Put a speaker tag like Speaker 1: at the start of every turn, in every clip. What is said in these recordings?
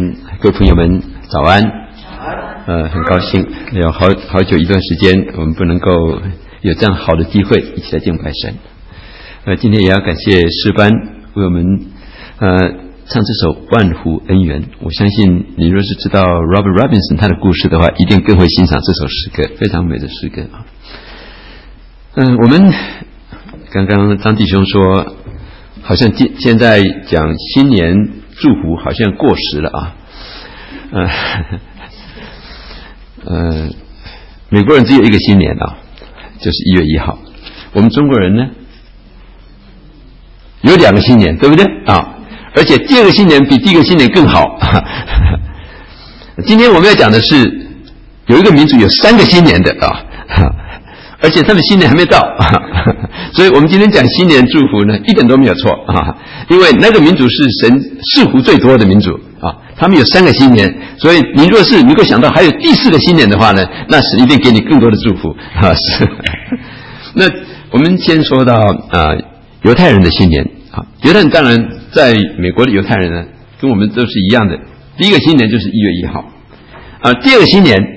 Speaker 1: 各位朋友们早安。很高兴有好久一段时间我们不能够有这样好的机会一起来敬拜神。今天也要感谢诗班为我们唱这首万湖恩缘。我相信你若是知道 Robert Robinson 他的故事的话，一定更会欣赏这首诗歌，非常美的诗歌。我们刚刚张弟兄说好像现在讲新年祝福好像过时了啊。美国人只有一个新年啊，就是1月1号。我们中国人呢有2个新年，对不对啊？而且第2个新年比第1个新年更好。今天我们要讲的是有一个民族有3个新年的啊，而且他们新年还没到，所以我们今天讲新年祝福呢一点都没有错啊，因为那个民族是神赐福最多的民族啊，他们有3个新年，所以你若是能够想到还有第4个新年的话呢，那神一定给你更多的祝福啊。是。那我们先说到犹太人的新年啊，犹太人当然在美国的犹太人呢，跟我们都是一样的，第1个新年就是1月1号啊，第2个新年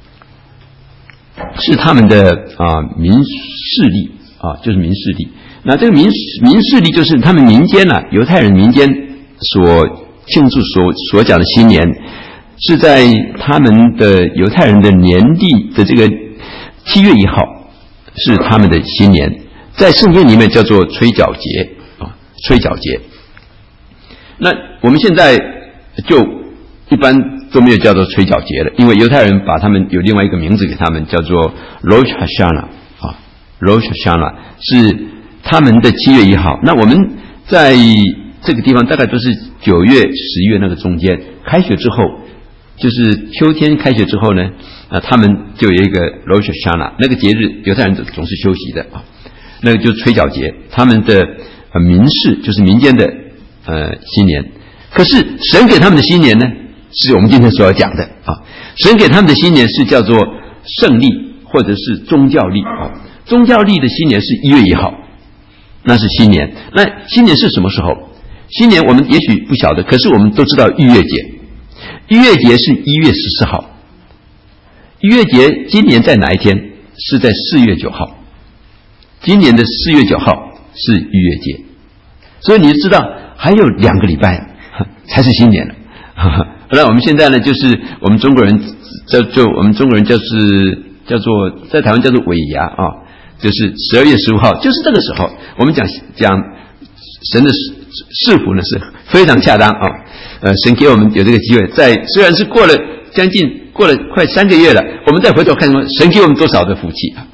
Speaker 1: 是他们的民事历啊，就是民事历。那这个民事历就是他们民间犹太人民间所庆祝所讲的新年，是在他们的犹太人的年历的这个7月1号是他们的新年，在圣经里面叫做吹角节啊，吹角节。那我们现在就一般都没有叫做吹角节了，因为犹太人把他们有另外一个名字给他们，叫做 Rosh Hashanah 啊 ，Rosh Hashanah 是他们的7月1号。那我们在这个地方大概都是9月、10月那个中间，开学之后，就是秋天开学之后呢，他们就有一个 Rosh Hashanah 那个节日，犹太人总是休息的啊，那个就是吹角节，他们的民事就是民间的新年。可是神给他们的新年呢，是我们今天所要讲的啊。神给他们的新年是叫做圣历或者是宗教历啊。宗教历的新年是1月1号，那是新年。那新年是什么时候？新年我们也许不晓得，可是我们都知道逾越节。逾越节是1月14号。逾越节今年在哪一天？是在4月9号。今年的4月9号是逾越节。所以你知道还有2个礼拜才是新年了。那我们现在呢，就是我们中国人我们中国人叫做在台湾叫做尾牙啊，就是12月15号，就是这个时候我们讲神的赐福呢是非常恰当啊。神给我们有这个机会，虽然是过了快3个月了，我们再回头看神给我们多少的福气啊。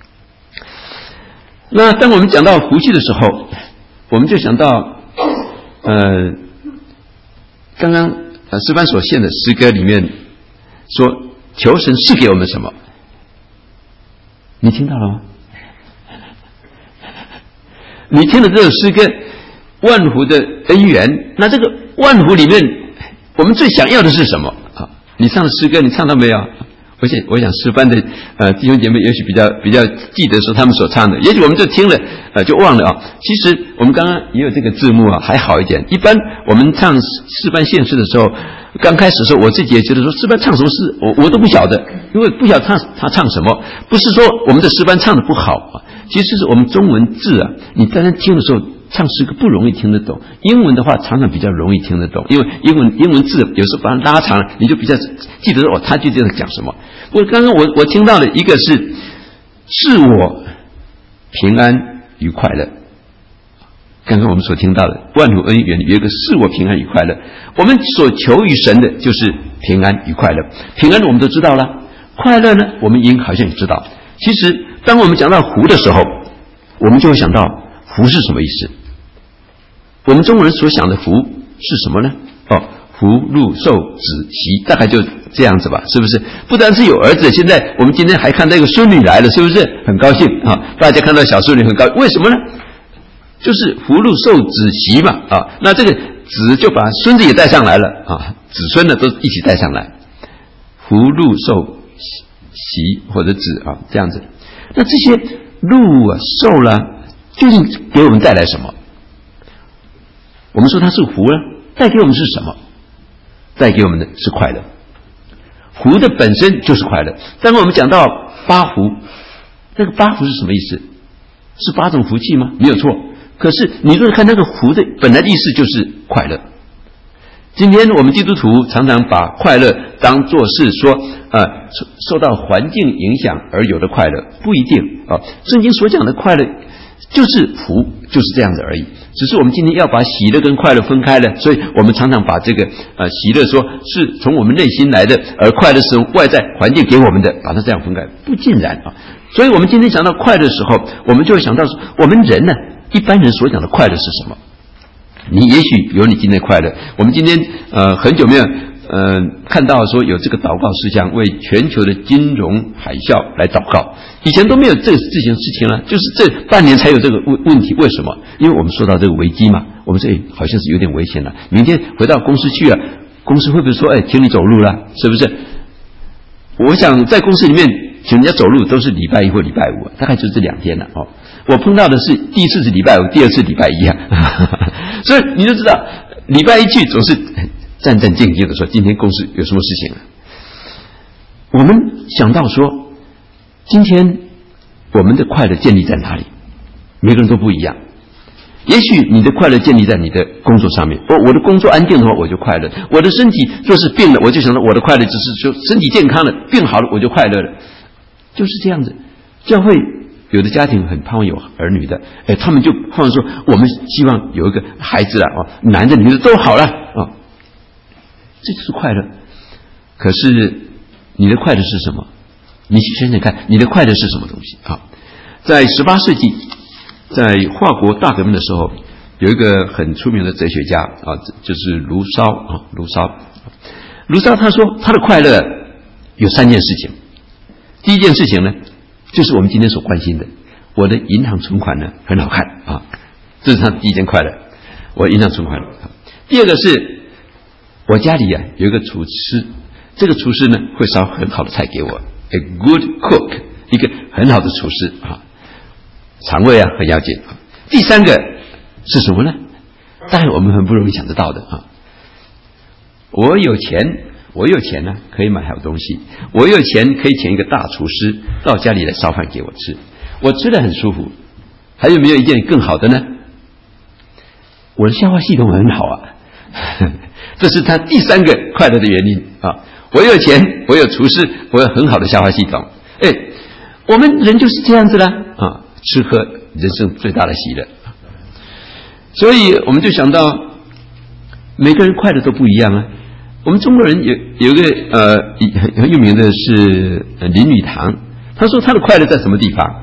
Speaker 1: 那当我们讲到福气的时候，我们就想到刚刚诗班所献的诗歌里面说求神赐给我们什么，你听到了吗？你听了这首诗歌万湖的恩缘，那这个万湖里面我们最想要的是什么啊？你唱的诗歌你唱到没有？我想诗班的弟兄姐妹也许比较记得说他们所唱的，也许我们就听了就忘了啊。其实我们刚刚也有这个字幕啊，还好一点。一般我们唱诗班献诗的时候，刚开始的时候我自己也觉得说诗班唱什么诗我都不晓得，因为不晓得他唱什么。不是说我们的诗班唱的不好啊，其实是我们中文字啊，你单单听的时候唱诗歌不容易听得懂，英文的话常常比较容易听得懂，因为英文字有时候把它拉长了，你就比较记得他就这样讲什么。不过刚刚我听到了一个是赐我平安与快乐，刚刚我们所听到的万湖恩缘有一个赐我平安与快乐，我们所求于神的就是平安与快乐。平安我们都知道了，快乐呢我们好像也知道。其实当我们讲到福的时候，我们就会想到福是什么意思。我们中国人所想的福是什么呢？福禄寿子喜，大概就这样子吧，是不是？不单是有儿子，现在我们今天还看到一个孙女来了，是不是很高兴啊？大家看到小孙女很高兴，为什么呢？就是福禄寿子喜嘛啊，那这个子就把孙子也带上来了啊，子孙呢都一起带上来，福禄寿喜或者子啊这样子。那这些禄啊寿啦，究竟给我们带来什么？我们说它是福呢，带给我们是什么？ 带给我们的是快乐。福的本身就是快乐。当我们讲到八福，那个八福是什么意思？是8种福气吗？没有错。可是你如果看那个福的本来的意思就是快乐。今天我们基督徒常常把快乐当作是说受到环境影响而有的快乐，不一定啊。圣经所讲的快乐就是福，就是这样子而已。只是我们今天要把喜乐跟快乐分开了，所以我们常常把这个喜乐说是从我们内心来的，而快乐是从外在环境给我们的，把它这样分开，不尽然啊。所以我们今天想到快乐的时候，我们就会想到说，我们人呢，一般人所讲的快乐是什么？你也许有你今天的快乐。我们今天很久没有看到说有这个祷告事项，为全球的金融海啸来祷告，以前都没有这件事情了，就是这半年才有这个问题。为什么？因为我们受到这个危机嘛，我们说好像是有点危险了，明天回到公司去了，公司会不会说请你走路了，是不是？我想在公司里面请人家走路都是礼拜一或礼拜五，大概就这2天了哦。我碰到的是第一次是礼拜五，第二次礼拜一啊，所以你就知道礼拜一去总是战战兢兢的说今天公司有什么事情啊。我们想到说今天我们的快乐建立在哪里？每个人都不一样。也许你的快乐建立在你的工作上面，我的工作安定的话我就快乐，我的身体若是病了，我就想到我的快乐只是说身体健康了，病好了我就快乐了，就是这样子。教会有的家庭很盼望有儿女的，他们就盼望说我们希望有一个孩子男的女的都好了啊，这就是快乐。可是你的快乐是什么？你想想看，你的快乐是什么东西啊？在18世纪，在法国大革命的时候，有一个很出名的哲学家就是卢梭他说他的快乐有3件事情。第一件事情呢，就是我们今天所关心的，我的银行存款呢很好看啊，这是他的第一件快乐，我银行存款。第二个是我家里有一个厨师，这个厨师呢会烧很好的菜给我 ，a good cook， 一个很好的厨师啊，肠胃很要紧。第3个是什么呢？当然我们很不容易想得到的啊，我有钱呢，可以买好东西，我有钱可以请一个大厨师到家里来烧饭给我吃，我吃得很舒服。还有没有一件更好的呢？我的消化系统很好啊，这是他第3个快乐的原因啊。我有钱，我有厨师，我有很好的消化系统。我们人就是这样子啦啊，吃喝人生最大的喜乐。所以我们就想到每个人快乐都不一样啊。我们中国人有一个很有名的是林语堂，他说他的快乐在什么地方？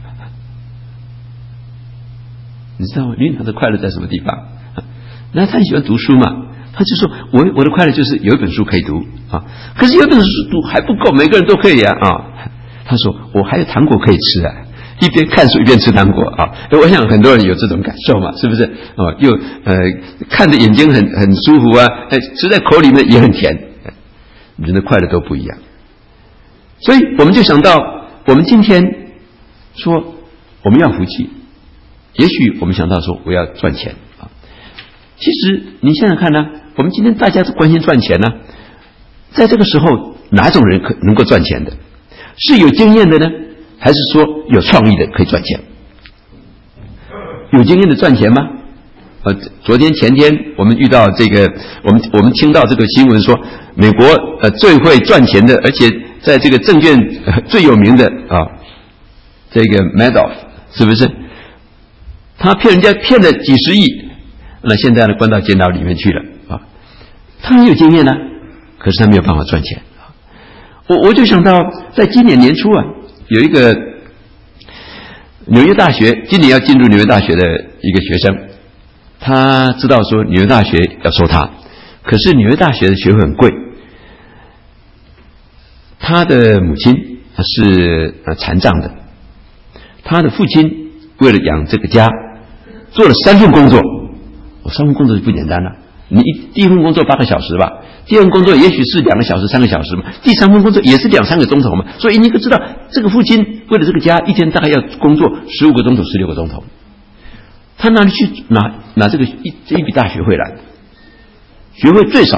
Speaker 1: 你知道吗？林语堂的快乐在什么地方？那他很喜欢读书嘛，他就说我的快乐就是有一本书可以读啊。可是有一本书读还不够，每个人都可以啊。他说我还有糖果可以吃啊，一边看书一边吃糖果啊。我想很多人有这种感受嘛，是不是？又看着眼睛很舒服啊，吃在口里面也很甜。人的快乐都不一样，所以我们就想到，我们今天说我们要福气，也许我们想到说我要赚钱啊。其实你想想看呢，我们今天大家都关心赚钱呢，在这个时候哪种人能够赚钱的？是有经验的呢，还是说有创意的可以赚钱？有经验的赚钱吗？昨天前天我们遇到这个，我们听到这个新闻说，美国最会赚钱的，而且在这个证券最有名的这个 Madoff 是不是？他骗人家骗了几十亿，那现在呢关到监牢里面去了啊。他很有经验呢，可是他没有办法赚钱。我就想到，在今年年初有一个纽约大学今年要进入纽约大学的一个学生，他知道说纽约大学要收他，可是纽约大学的学费很贵。他的母亲是残障的，他的父亲为了养这个家，做了3份工作。3份工作就不简单了。你第一份工作8个小时吧，第二份工作也许是2个小时、3个小时嘛，第3份工作也是2-3个钟头嘛。所以你可知道，这个父亲为了这个家，一天大概要工作15个钟头、16个钟头。他哪里去拿这一笔大学费来？学费最少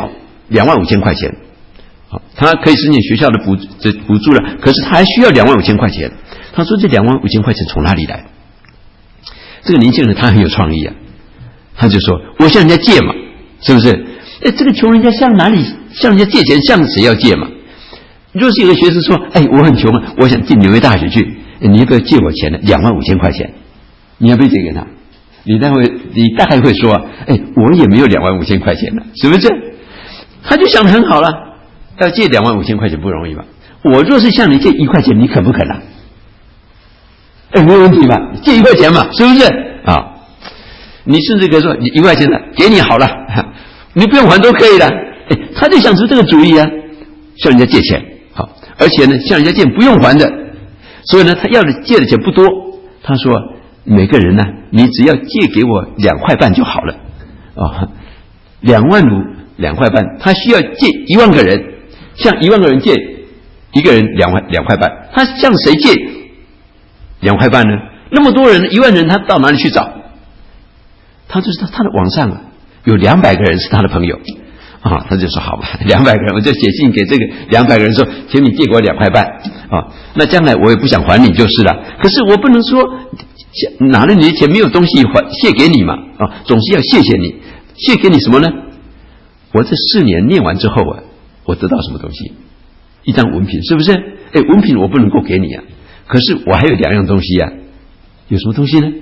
Speaker 1: 25000块钱。好，他可以申请学校的补助了，可是他还需要25000块钱。他说这25000块钱从哪里来？这个年轻人他很有创意啊，他就说我向人家借嘛，是不是？这个穷人家向人家借钱，向谁要借嘛？若是有个学生说，我很穷啊，我想进纽约大学去，你要不要借我钱呢？25000块钱，你要不要借给他？你大概会说我也没有25000块钱了，是不是？他就想得很好了，要借25000块钱不容易吧？我若是向你借1块钱，你肯不肯啊？没有问题吧？借1块钱嘛，是不是啊？你甚至可以说你1块钱的给你好了，你不用还都可以的。他就想出这个主意啊，向人家借钱，好，而且呢向人家借不用还的，所以呢他借的钱不多。他说每个人呢，你只要借给我2块半就好了，2万5 2块半，他需要借1万个人，向1万个人借一个人2块半，他向谁借2块半呢？那么多人1万人，他到哪里去找？他就知道他的网上有200个人是他的朋友他就说好吧，200个人，我就写信给这个200个人说，请你借给我2块半那将来我也不想还你就是了，可是我不能说拿了你的钱没有东西谢给你嘛总是要谢谢你。谢给你什么呢？我这4年念完之后我得到什么东西？一张文凭，是不是？文凭我不能够给你啊，可是我还有2样东西啊。有什么东西呢？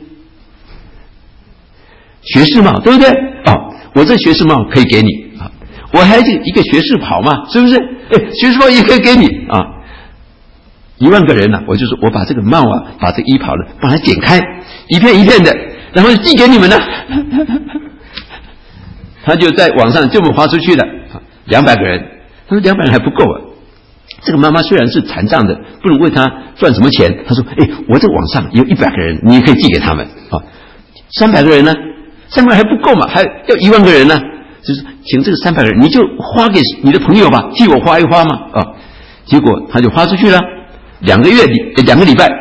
Speaker 1: 学士帽，对不对？我这学士帽可以给你我还有一个学士袍嘛，是不是？学士袍也可以给你1万个人呢，我就说我把这个帽把这个衣袍呢，把它剪开，一片一片的，然后寄给你们呢。他就在网上这么发出去了，200个人。他说200人还不够这个妈妈虽然是残障的，不能为他赚什么钱，他说我这网上有100个人，你也可以寄给他们300个人呢，300还不够嘛，还要1万个人呢，就是请这个300个人，你就花给你的朋友吧，替我花一花嘛结果他就发出去了，2个礼拜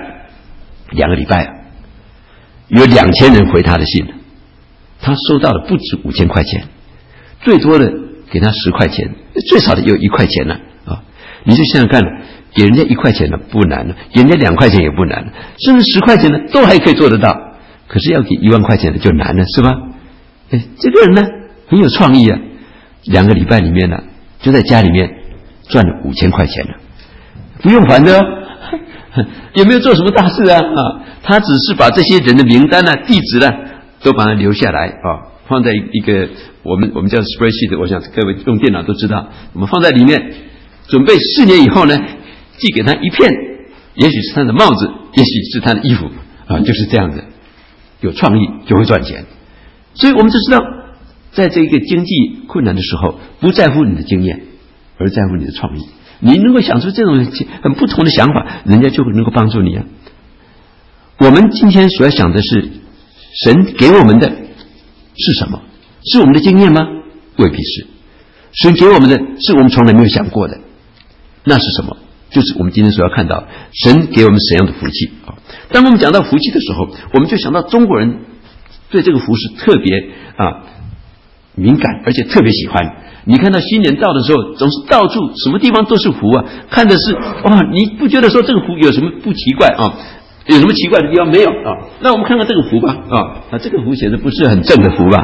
Speaker 1: 有2000人回他的信，他收到了不止5000块钱，最多的给他10块钱，最少的也有1块钱了你就想想看给人家1块钱呢不难了，给人家2块钱也不难了，甚至10块钱呢都还可以做得到，可是要给1万块钱的就难了，是吧？这个人呢很有创意2个礼拜里面呢就在家里面赚了5000块钱了，不用还的也没有做什么大事他只是把这些人的名单地址都把它留下来放在一个我们叫 spreadsheet， 我想各位用电脑都知道，我们放在里面，准备4年以后呢寄给他一片，也许是他的帽子，也许是他的衣服就是这样子。有创意就会赚钱，所以我们就知道在这个经济困难的时候，不在乎你的经验，而在乎你的创意。你能够想出这种很不同的想法，人家就能够帮助你我们今天所要想的是神给我们的是什么？是我们的经验吗？未必是。神给我们的是我们从来没有想过的，那是什么？就是我们今天所要看到神给我们怎样的福气当我们讲到福气的时候，我们就想到中国人对这个福是特别敏感，而且特别喜欢。你看到新年到的时候，总是到处什么地方都是福看的是你不觉得说这个福有什么不奇怪有什么奇怪的地方没有那我们看看这个福吧这个福写的不是很正的福吧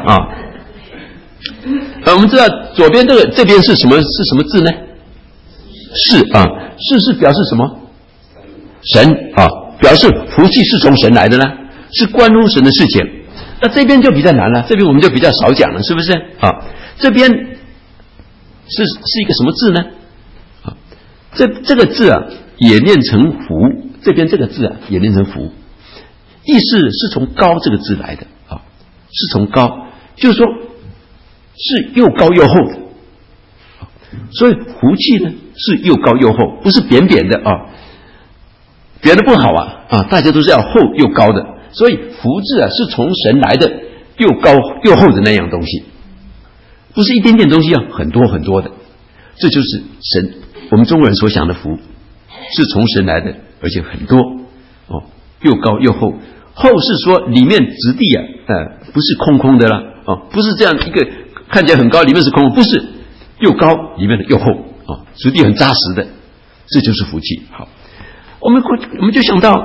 Speaker 1: 我们知道左边这边是什么字呢？是是表示什么？神表示福气是从神来的呢，是关乎神的事情。那这边就比较难了，这边我们就比较少讲了，是不是这边是一个什么字呢？这个字也念成福，这边这个字也念成福，意思是从高这个字来的是从高，就是说是又高又厚的所以福气呢是又高又厚，不是扁扁的扁的不好大家都是要厚又高的，所以福字是从神来的，又高又厚的那样东西，不是一点点东西很多很多的。这就是神我们中国人所想的福，是从神来的，而且很多又高又厚。厚是说里面质地不是空空的啦不是这样一个看起来很高里面是空，不是又高，里面的又厚啊，质地很扎实的，这就是福气。好，我们就想到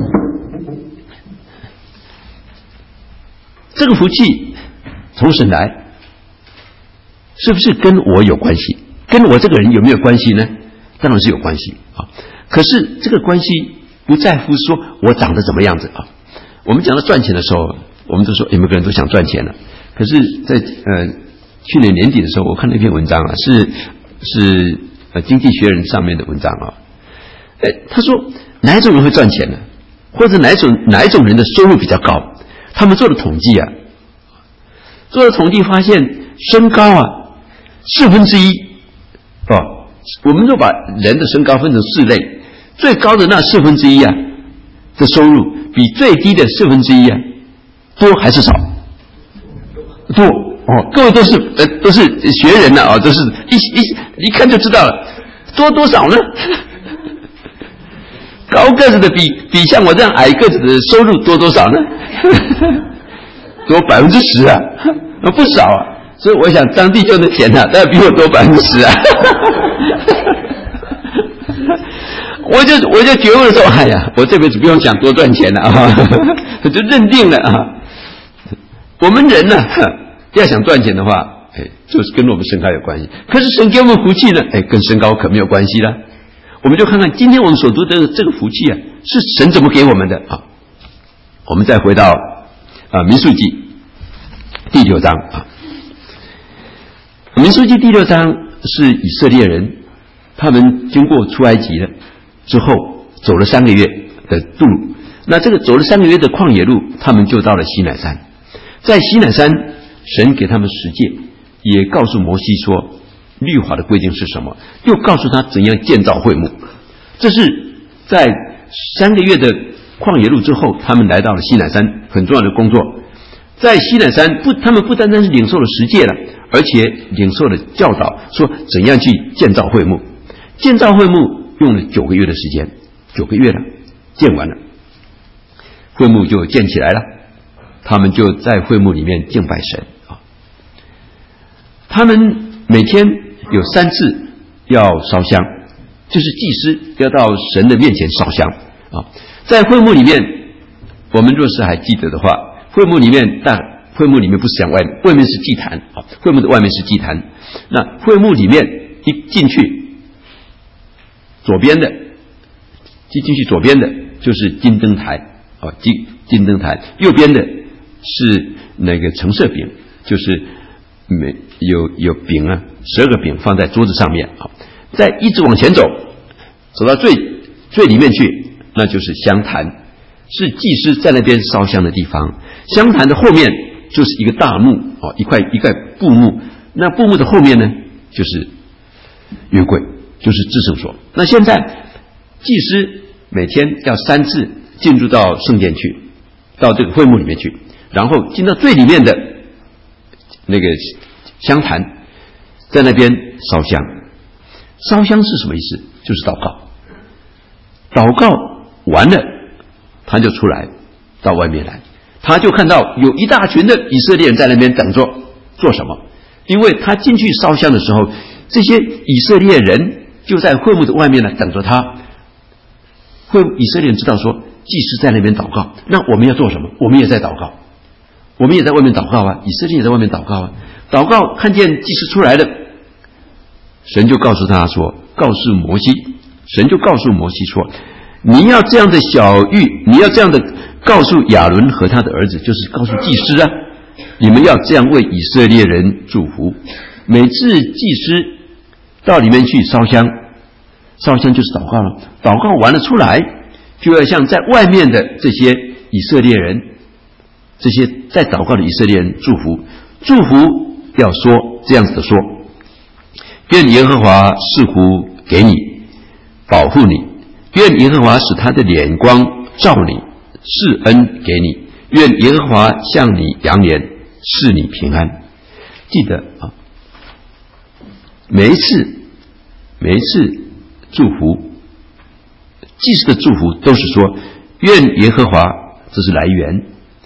Speaker 1: 这个福气从神来，是不是跟我有关系？跟我这个人有没有关系呢？当然是有关系啊。可是这个关系不在乎说我长得怎么样子啊。我们讲到赚钱的时候，我们都说每个人都想赚钱了。可是在去年年底的时候，我看了一篇文章啊，是经济学人上面的文章啊。他说哪一种人会赚钱呢？或者哪一种人的收入比较高？他们做的统计啊，发现身高啊1/4哦，我们就把人的身高分成4类，最高的那1/4啊的收入，比最低的1/4啊多还是少？多哦，各位都是学人啊，都是一看就知道了，多少呢？高个子的比像我这样矮个子的收入多少呢？多10%啊，不少啊。所以我想当地就的钱啊，当然比我多10%啊。我就觉悟的时候，哎呀，我这辈子不用想多赚钱了啊，我就认定了啊。我们人呢，要想赚钱的话，就是跟我们身高有关系。可是神给我们福气呢，跟身高可没有关系了。我们就看看今天我们所读的这个福气啊，是神怎么给我们的啊？我们再回到民数记第6章啊。民数记第6章是以色列人他们经过出埃及了之后，走了3个月的路。那这个走了3个月的旷野路，他们就到了西乃山。在西乃山，神给他们十诫，也告诉摩西说律法的规定是什么，又告诉他怎样建造会幕。这是在3个月的旷野路之后，他们来到了西乃山，很重要的工作。在西乃山他们不单单是领受了十诫了，而且领受了教导，说怎样去建造会幕。建造会幕用了9个月的时间，9个月了，建完了，会幕就建起来了。他们就在会幕里面敬拜神啊。他们每天有3次要烧香，就是祭司要到神的面前烧香啊。在会幕里面，我们若是还记得的话，会幕里面不是讲外面是祭坛啊，会幕的外面是祭坛。那会幕里面一进去，左边的就是金灯台啊，金灯台，右边的是那个陈设饼，就是有饼啊，12个饼放在桌子上面啊。再一直往前走到最里面去，那就是香坛，是祭司在那边烧香的地方。香坛的后面就是一个大幕啊，一块布幕。那布幕的后面呢，就是约柜，就是至圣所。那现在祭司每天要3次进入到圣殿去，到这个会幕里面去，然后进到最里面的那个香坛，在那边烧香。烧香是什么意思？就是祷告。祷告完了，他就出来到外面来，他就看到有一大群的以色列人在那边等着做什么？因为他进去烧香的时候，这些以色列人就在会幕的外面呢等着他。以色列人知道说祭司在那边祷告，那我们要做什么？我们也在祷告，我们也在外面祷告啊，以色列也在外面祷告啊。祷告看见祭司出来了，神就告诉他说，神就告诉摩西说，你要这样的晓谕，你要这样的告诉亚伦和他的儿子，就是告诉祭司啊，你们要这样为以色列人祝福。每次祭司到里面去烧香就是祷告了，祷告完了出来，就要向在外面的这些以色列人，这些在祷告的以色列人祝福要说这样子的说，愿耶和华赐福给你，保护你，愿耶和华使他的脸光照你，赐恩给你，愿耶和华向你扬言，赐你平安。记得啊，每一次祝福，祭司的祝福都是说愿耶和华，这是来源，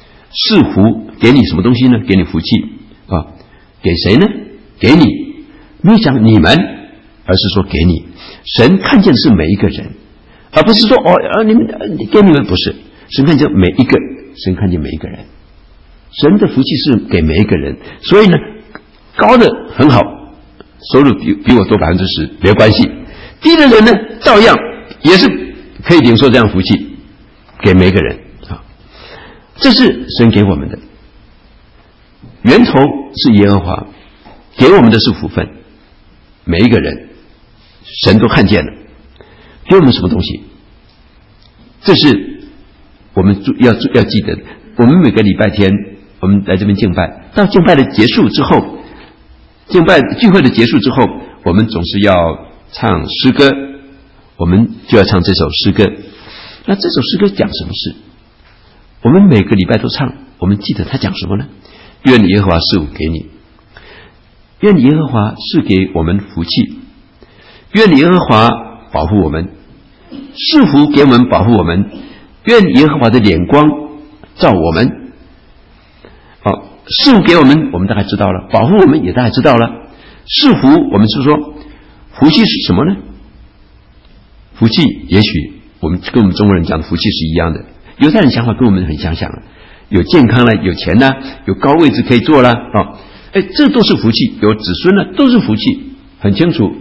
Speaker 1: 赐福给你什么东西呢？给你福气啊，给谁呢？给你， 没有讲你们，而是说给你。神看见的是每一个人，而不是说你们给你们，不是。神看见每一个，神看见每一个人。神的福气是给每一个人，所以呢，高的很好，收入比我多10%，没有关系。低的人呢，照样也是可以领受这样福气，给每一个人啊。这是神给我们的，源头是耶和华，给我们的是福分。每一个人，神都看见了，给我们什么东西？这是我们要记得的。我们每个礼拜天，我们来这边敬拜，到敬拜的结束之后，敬拜聚会的结束之后，我们总是要唱诗歌，我们就要唱这首诗歌。那这首诗歌讲什么事？我们每个礼拜都唱，我们记得他讲什么呢？愿耶和华赐福给你，愿耶和华赐给我们福气，愿耶和华保护我们，赐福给我们，保护我们，愿耶和华的脸光照我们。赐福给我们，我们大概知道了；保护我们也大概知道了。赐福，我们是说福气是什么呢？福气也许我们跟我们中国人讲的福气是一样的，犹太人想法跟我们很相像了，有健康了，有钱了，有高位置可以坐了这都是福气，有子孙了，都是福气，很清楚。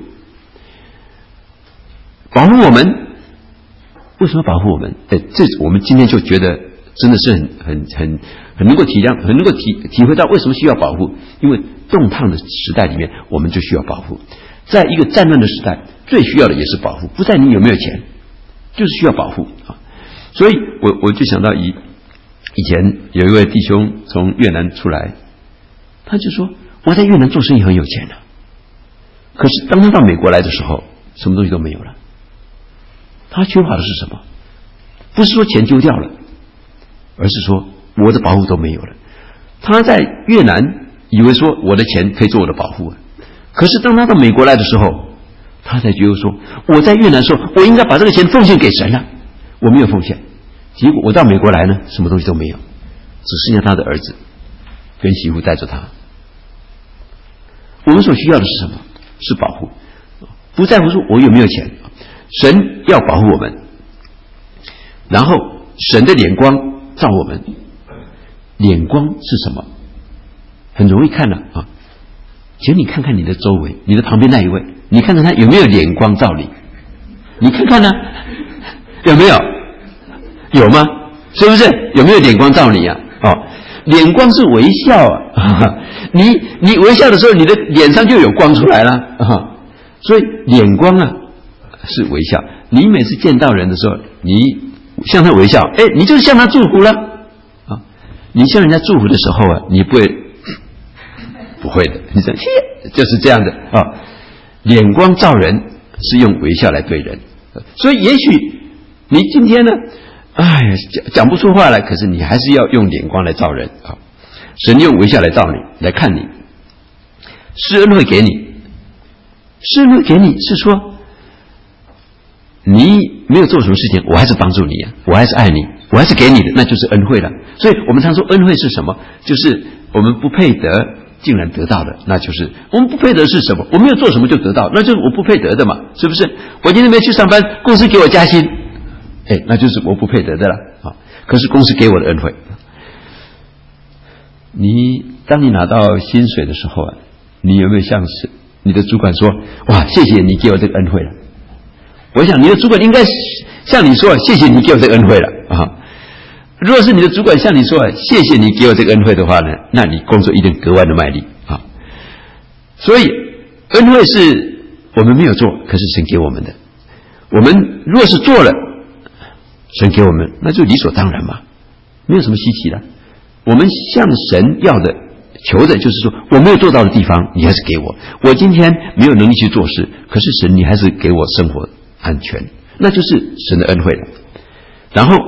Speaker 1: 保护我们，为什么保护我们？这我们今天就觉得真的是很能够体谅，很能够体会到为什么需要保护。因为动荡的时代里面，我们就需要保护。在一个战乱的时代，最需要的也是保护，不在你有没有钱，就是需要保护啊。所以我就想到以前有一位弟兄从越南出来，他就说我在越南做生意很有钱的，可是当他到美国来的时候，什么东西都没有了。他缺乏的是什么？不是说钱丢掉了，而是说我的保护都没有了。他在越南以为说我的钱可以做我的保护，可是当他到美国来的时候，他才觉得说我在越南的时候我应该把这个钱奉献给神了，我没有奉献，结果我到美国来呢，什么东西都没有，只剩下他的儿子跟媳妇带着他。我们所需要的是什么？是保护，不在乎说我有没有钱，神要保护我们，然后神的脸光照我们。脸光是什么？很容易看了啊！请你看看你的周围，你的旁边那一位，你看看他有没有脸光照你？你看看呢，有没有？有吗？是不是？有没有脸光照你啊？脸光是微笑啊！你微笑的时候，你的脸上就有光出来了所以脸光啊是微笑。你每次见到人的时候，你向他微笑，你就是向他祝福了。你向人家祝福的时候啊，你不会的，你说就是这样的脸光照人是用微笑来对人，所以也许你今天呢，讲不出话来，可是你还是要用脸光来照人神用微笑来照你，来看你，施恩惠给你，施恩惠给你是说你没有做什么事情，我还是帮助你我还是爱你，我还是给你的，那就是恩惠了。所以我们常说恩惠是什么？就是我们不配得竟然得到的，那就是我们不配得是什么？我没有做什么就得到，那就是我不配得的嘛，是不是？我今天没去上班，公司给我加薪，那就是我不配得的了可是公司给我的恩惠。当你拿到薪水的时候你有没有向你的主管说，哇，谢谢你给我这个恩惠了？我想你的主管应该向你说，谢谢你给我这个恩惠了如果是你的主管向你说，谢谢你给我这个恩惠的话呢，那你工作一定格外的卖力所以恩惠是我们没有做，可是神给我们的。我们如果是做了，神给我们，那就理所当然嘛，没有什么稀奇的。我们向神要的求的就是说，我没有做到的地方你还是给我，我今天没有能力去做事，可是神你还是给我生活安全，那就是神的恩惠了。然后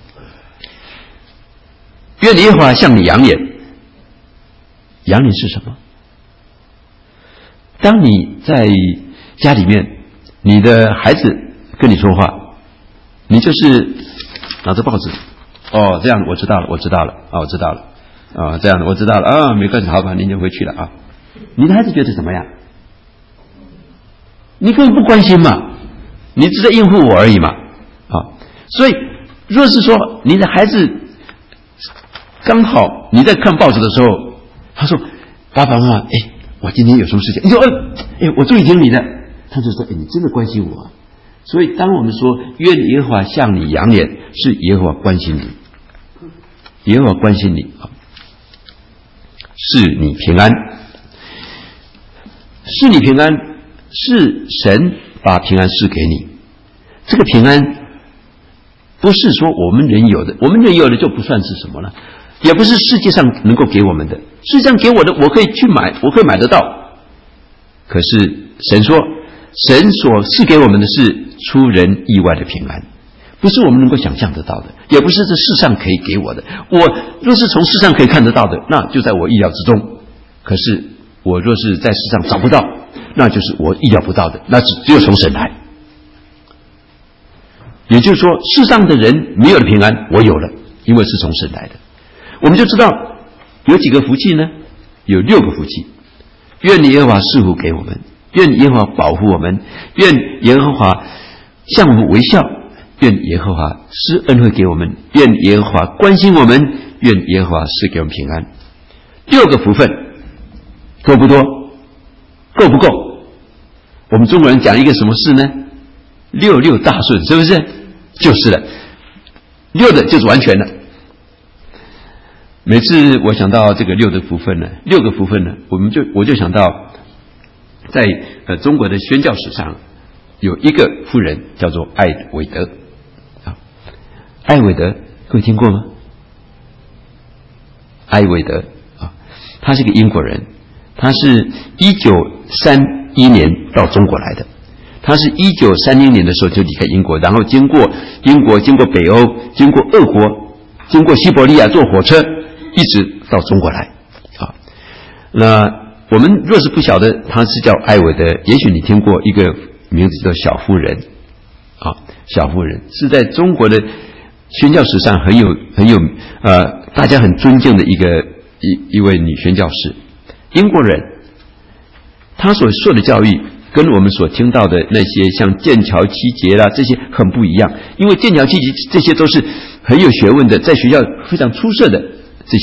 Speaker 1: 愿耶和华向你扬脸。扬脸是什么？当你在家里面，你的孩子跟你说话，你就是拿着报纸，这样我知道了，我知道了这样我知道了没关系，好吧，您就回去了你的孩子觉得怎么样？ 你根本不关心嘛，你只在应付我而已嘛，所以若是说你的孩子刚好你在看报纸的时候，他说爸爸妈妈，我今天有什么事情，你说我注意听你的，他就说你真的关心我啊。所以当我们说愿耶和华向你扬脸，是耶和华关心你，耶和华关心你，是你平安，是你平安，是神把平安赐给你。这个平安不是说我们人有的，我们人有的就不算是什么了，也不是世界上能够给我们的，世界上给我的我可以去买，我可以买得到。可是神说，神所赐给我们的是出人意外的平安，不是我们能够想象得到的，也不是这世上可以给我的。我若是从世上可以看得到的，那就在我意料之中。可是我若是在世上找不到，那就是我意料不到的，那只有从神来。也就是说，世上的人没有的平安，我有了，因为是从神来的。我们就知道有几个福气呢？有6个福气。愿耶和华赐福给我们，愿耶和华保护我们，愿耶和华向我们微笑，愿耶和华施恩惠给我们，愿耶和华关心我们，愿耶和华赐给我们平安。6个福分多不多？够不够？我们中国人讲一个什么事呢？66大顺，是不是？就是了，6的就是完全了。每次我想到这个6个福分呢，我就想到在中国的宣教史上有一个妇人叫做艾韦德。艾韦德各位听过吗？艾韦德他是个英国人，他是1931年到中国来的。他是1930年的时候就离开英国，然后经过英国，经过北欧，经过俄国，经过西伯利亚坐火车一直到中国来。那我们若是不晓得他是叫艾韦德，也许你听过一个名字叫小妇人。小妇人是在中国的宣教史上很有大家很尊敬的一位女宣教士，英国人。她所受的教育跟我们所听到的那些像剑桥七节啦这些很不一样，因为剑桥七节这些都是很有学问的，在学校非常出色的这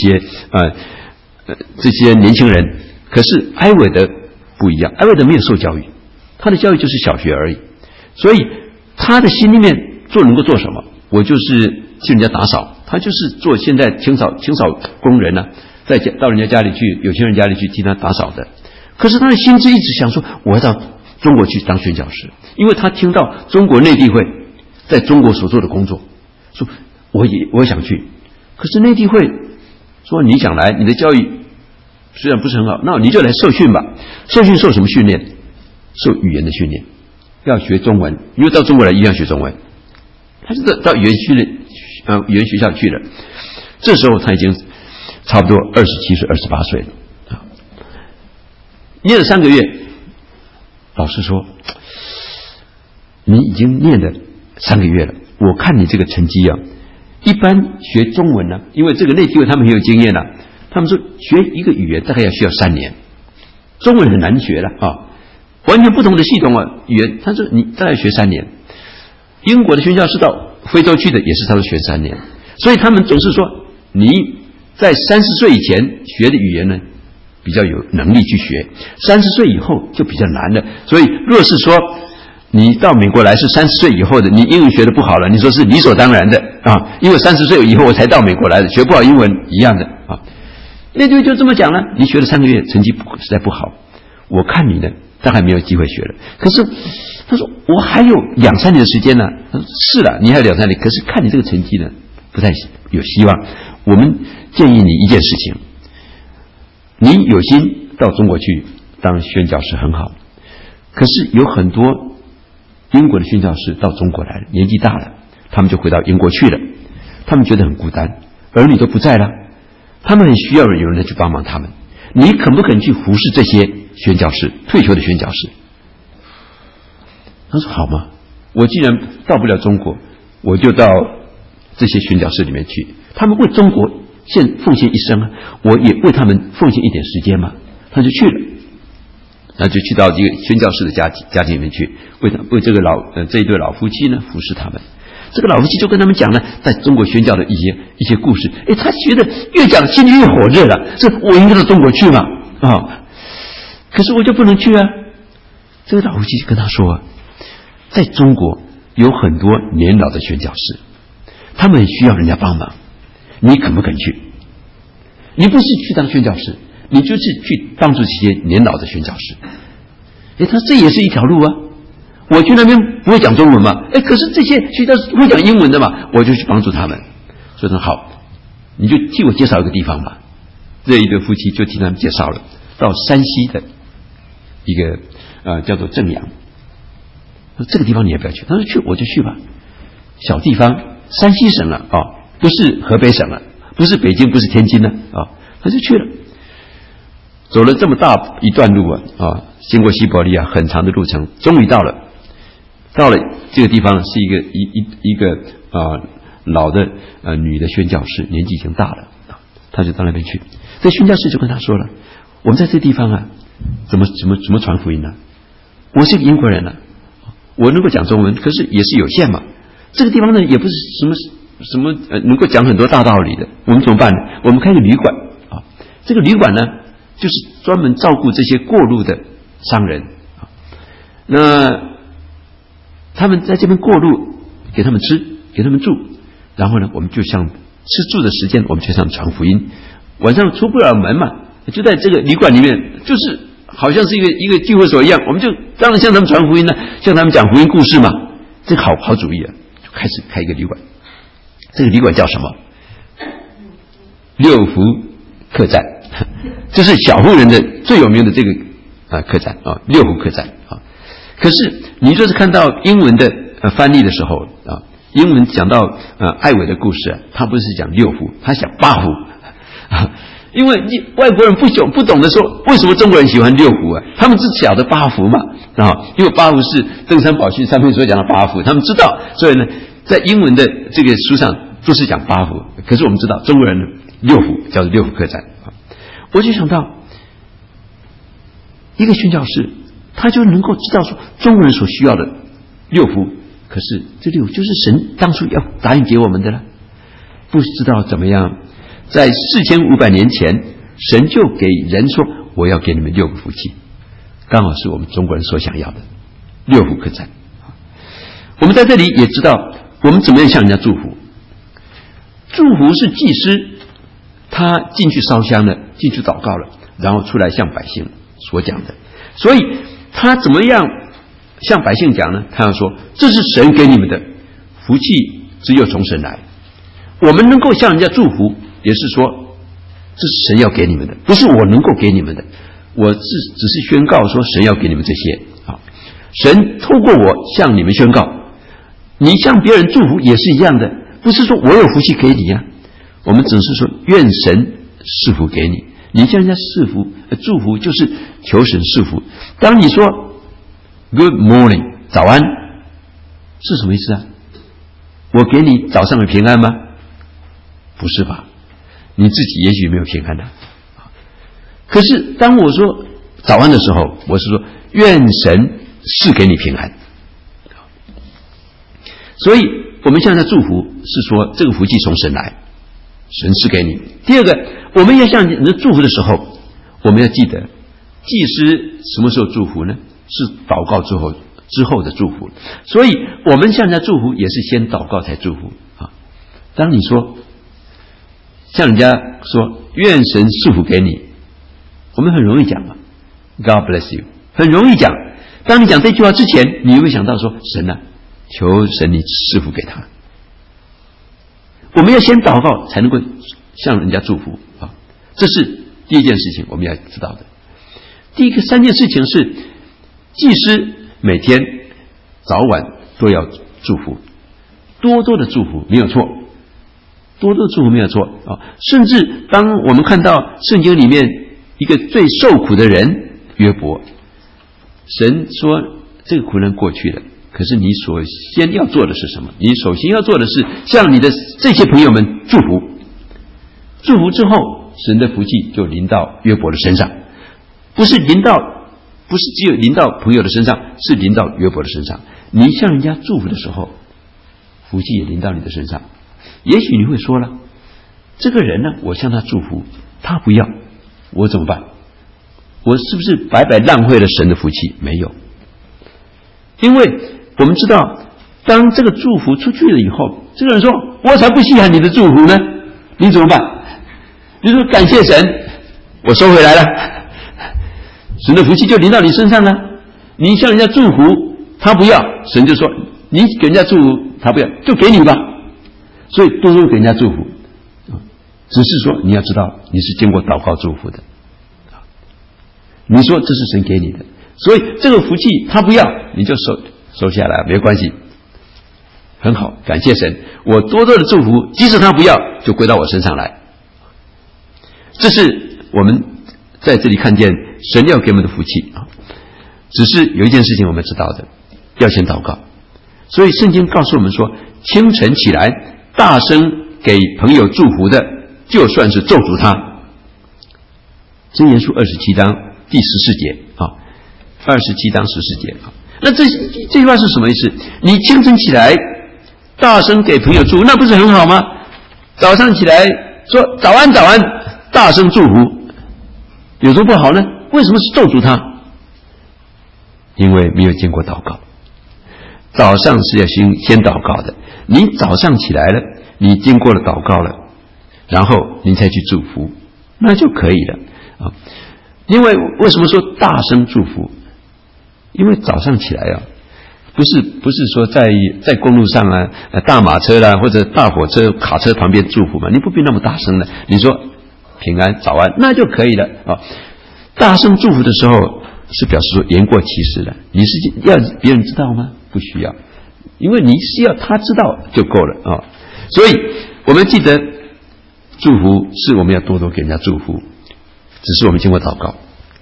Speaker 1: 些年轻人。可是艾韦德不一样，艾韦德没有受教育，他的教育就是小学而已，所以他的心里面能够做什么？我就是替人家打扫，他就是做现在清扫工人啊，到人家家里去，有钱人家里去替他打扫的。可是他的心智一直想说，我要到中国去当宣教师，因为他听到中国内地会在中国所做的工作，说我也想去。可是内地会说，你想来，你的教育虽然不是很好，那你就来受训吧。受训受什么训练？受语言的训练，要学中文，因为到中国来一定要学中文。他就到语言学校去了。这时候他已经差不多27岁、28岁了。念了3个月，老师说，你已经念了3个月了，我看你这个成绩一般学中文呢，因为这个内地会他们很有经验他们说学一个语言大概要需要3年，中文很难学了完全不同的系统语言，他说你大概学3年。英国的宣教士到非洲去的也是他说学3年，所以他们总是说你在30岁以前学的语言呢比较有能力去学，30岁以后就比较难了。所以若是说你到美国来是30岁以后的，你英语学的不好了，你说是理所当然的因为30岁以后我才到美国来的，学不好英文一样的那就这么讲了，你学了3个月成绩实在不好，我看你呢大概没有机会学了。可是他说我还有2-3年的时间呢。他说是了，你还有2-3年，可是看你这个成绩呢不太有希望。我们建议你一件事情，你有心到中国去当宣教师很好，可是有很多英国的宣教师到中国来了，年纪大了，他们就回到英国去了，他们觉得很孤单，儿女都不在了，他们很需要有人来去帮忙他们。你肯不肯去服侍这些宣教师，退休的宣教师？他说好吗？我既然到不了中国，我就到这些宣教师里面去，他们为中国奉献一生我也为他们奉献一点时间嘛。他就去了。 那就去到这个宣教士的家庭里面去，为这个这一对老夫妻呢服侍他们。这个老夫妻就跟他们讲了在中国宣教的一些故事。他觉得越讲心里越火热了，是我应该到中国去嘛可是我就不能去啊。这个老夫妻就跟他说，在中国有很多年老的宣教士，他们需要人家帮忙，你肯不肯去？你不是去当宣教士，你就是去帮助这些年老的宣教士。他说这也是一条路啊。我去那边不会讲中文嘛，可是这些宣教士会讲英文的嘛，我就去帮助他们。所以说好，你就替我介绍一个地方吧。这一对夫妻就替他们介绍了到山西的一个叫做正阳。说这个地方你也不要去，他说去我就去吧，小地方，山西省了不是河北省了，不是北京，不是天津了他就去了。走了这么大一段路经过西伯利亚很长的路程，终于到了这个地方，是一个老的女的宣教士，年纪已经大了他就到那边去。这宣教士就跟他说了，我们在这地方怎么传福音呢？我是个英国人我能够讲中文，可是也是有限嘛。这个地方呢也不是什么能够讲很多大道理的，我们怎么办呢？我们开个旅馆这个旅馆呢就是专门照顾这些过路的商人那他们在这边过路，给他们吃，给他们住，然后呢我们就像吃住的时间，我们就向传福音。晚上出不了门嘛，就在这个旅馆里面，就是好像是一个聚会所一样，我们就当然向他们传福音呢，向他们讲福音故事嘛。这个好主意就开始开一个旅馆。这个旅馆叫什么？六福客栈，这是小妇人的最有名的这个客栈六福客栈可是你若是看到英文的翻译的时候英文讲到艾伟的故事他不是讲六福，他讲八福因为外国人不懂得说为什么中国人喜欢六福他们只晓得八福嘛因为八福是登山宝训上面所讲的八福，他们知道，所以呢在英文的这个书上都是讲八福，可是我们知道中国人六福叫做六福客栈我就想到一个宣教士，他就能够知道说中国人所需要的六福，可是这六就是神当初要答应给我们的了，不知道怎么样在4500年前神就给人说我要给你们6个福气，刚好是我们中国人所想要的6福客栈。我们在这里也知道我们怎么样向人家祝福。祝福是祭司他进去烧香了，进去祷告了，然后出来向百姓所讲的。所以他怎么样向百姓讲呢？他要说这是神给你们的福气，只有从神来。我们能够向人家祝福，也是说这是神要给你们的，不是我能够给你们的，我只是宣告说神要给你们这些神透过我向你们宣告。你向别人祝福也是一样的，不是说我有福气给你我们只是说愿神赐福给你，你向人家赐福祝福就是求神赐福。当你说 Good morning 早安是什么意思我给你早上的平安吗？不是吧，你自己也许没有平安可是当我说早安的时候，我是说愿神赐给你平安。所以我们向人家祝福是说这个福气从神来，神赐给你。第二个，我们要向人祝福的时候，我们要记得祭司什么时候祝福呢？是祷告之后的祝福。所以我们向人家祝福也是先祷告才祝福当你说向人家说愿神赐福给你，我们很容易讲God bless you 很容易讲。当你讲这句话之前，你有没有想到说神求神你赐福给他？我们要先祷告才能够向人家祝福这是第一件事情我们要知道的。第三件事情是祭司每天早晚都要祝福，多多的祝福没有错，多多的祝福没有错甚至当我们看到圣经里面一个最受苦的人约伯，神说这个苦难过去了，可是你首先要做的是什么？你首先要做的是向你的这些朋友们祝福，祝福之后神的福气就临到约伯的身上，不是临到不是只有临到朋友的身上，是临到约伯的身上。你向人家祝福的时候，福气也临到你的身上。也许你会说了，这个人呢，我向他祝福，他不要，我怎么办？我是不是白白浪费了神的福气？没有，因为我们知道，当这个祝福出去了以后，这个人说，我才不稀罕你的祝福呢，你怎么办？你说感谢神，我收回来了，神的福气就临到你身上了。你向人家祝福，他不要，神就说你给人家祝福，他不要，就给你吧。所以多多给人家祝福，只是说你要知道你是经过祷告祝福的，你说这是神给你的，所以这个福气他不要，你就收下来，没关系，很好，感谢神，我多多的祝福，即使他不要，就归到我身上来。这是我们在这里看见神要给我们的福气啊。只是有一件事情我们知道的，要先祷告。所以圣经告诉我们说，清晨起来大声给朋友祝福的，就算是咒诅他。箴言书27章第14节啊，27章14节啊。那这句话是什么意思？你清晨起来大声给朋友祝福，那不是很好吗？早上起来说早安早安，大声祝福，有什么不好呢？为什么是咒诅他？因为没有经过祷告。早上是要先祷告的，你早上起来了，你经过了祷告了，然后你再去祝福，那就可以了啊。因为为什么说大声祝福？因为早上起来啊，不是说在公路上啊，大马车啦或者大火车、卡车旁边祝福嘛，你不必那么大声的，你说平安、早安，那就可以了啊。大声祝福的时候，是表示说言过其实的，你是要别人知道吗？不需要，因为你是要他知道就够了啊。所以我们记得祝福是我们要多多给人家祝福，只是我们经过祷告。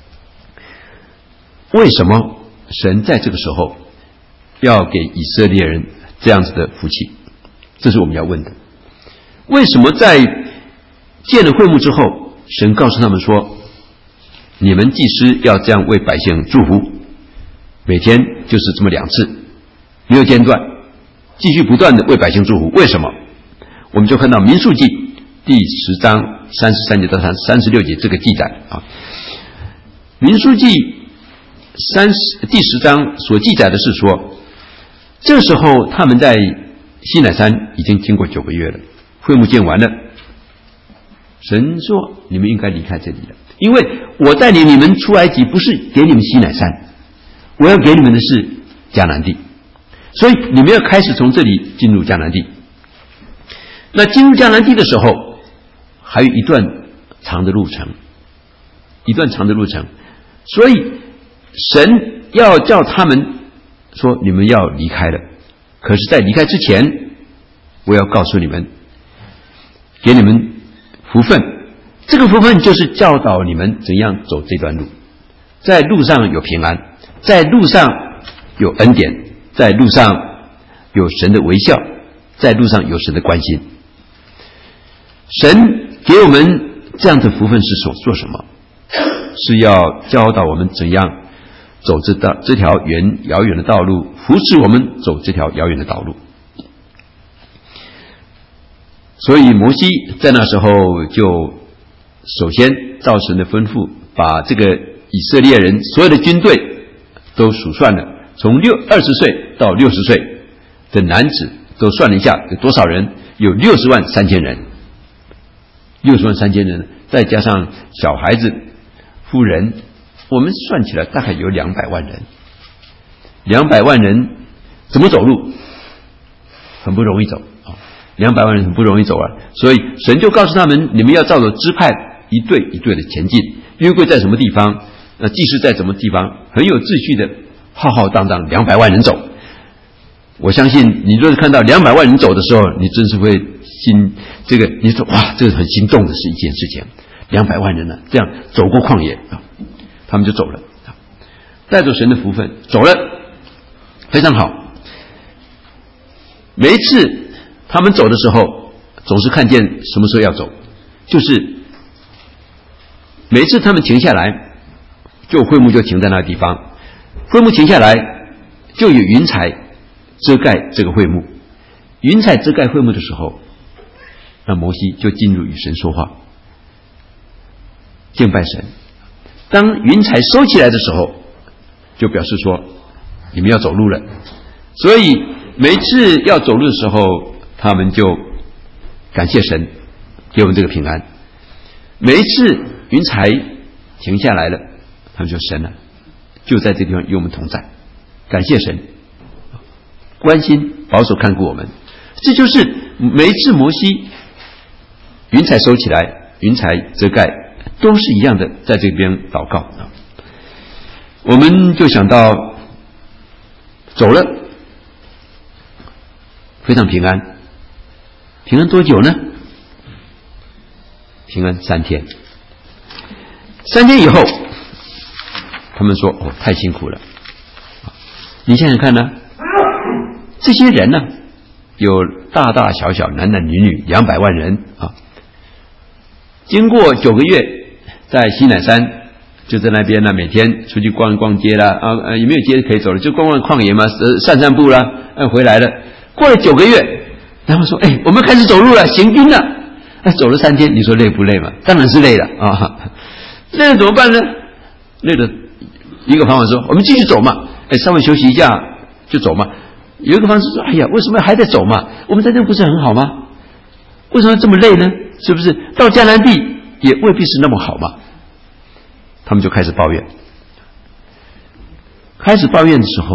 Speaker 1: 为什么神在这个时候要给以色列人这样子的福气？这是我们要问的。为什么在建了会幕之后，神告诉他们说，你们祭司要这样为百姓祝福，每天就是这么2次，没有间断，继续不断的为百姓祝福。为什么？我们就看到民数记第10章33节到36节这个记载啊。民数记第10章所记载的是说，这时候他们在西乃山已经经过9个月了，会幕建完了，神说你们应该离开这里了，因为我带领你们出埃及不是给你们西乃山，我要给你们的是迦南地，所以你们要开始从这里进入迦南地。那进入迦南地的时候，还有一段长的路程，所以神要叫他们说你们要离开了，可是在离开之前，我要告诉你们，给你们福分，这个福分就是教导你们怎样走这段路，在路上有平安，在路上有恩典，在路上有神的微笑，在路上有神的关心。神给我们这样的福分是所做什么？是要教导我们怎样走这条遥远的道路，扶持我们走这条遥远的道路。所以摩西在那时候就首先照神的吩咐，把这个以色列人所有的军队都数算了，从20岁到60岁的男子都算了一下有多少人，有60万3千人，60万3千人，再加上小孩子、妇人，我们算起来大概有200万人。200万人怎么走路？很不容易走啊！200万人很不容易走啊，所以神就告诉他们，你们要照着支派一队一队的前进。约柜在什么地方？祭司在什么地方？很有秩序的，浩浩荡荡200万人走。我相信你若是看到200万人走的时候，你真是会你说哇，这个很心动的是一件事情。200万人呢，这样走过旷野啊，他们就走了，带着神的福分走了，非常好。每一次他们走的时候，总是看见什么时候要走，就是每一次他们停下来， 就会幕就停在那个地方。会幕停下来，就有云彩遮盖这个会幕。云彩遮盖会幕的时候，那摩西就进入与神说话，敬拜神。当云彩收起来的时候，就表示说你们要走路了。所以每一次要走路的时候，他们就感谢神给我们这个平安。每一次云彩停下来了，他们就神了，就在这个地方与我们同在，感谢神关心保守看顾我们。这就是每一次摩西云彩收起来，云彩遮盖，都是一样的在这边祷告。我们就想到走了非常平安。平安多久呢？平安3天。3天以后，他们说太辛苦了。你想想看呢，这些人呢，有大大小小男男女女200万人啊。经过9个月，在西乃山就在那边呢，每天出去逛逛街啦，也没有街可以走了，就逛逛旷野嘛，散散步啦，回来了。过了9个月，然后说我们开始走路了，行军了。走了3天，你说累不累嘛？当然是累了啊。累了怎么办呢？累了一个方法说我们继续走嘛，稍微休息一下就走嘛。有一个方式说为什么还在走嘛？我们在这不是很好吗？为什么这么累呢？是不是到迦南地也未必是那么好嘛？他们就开始抱怨。开始抱怨的时候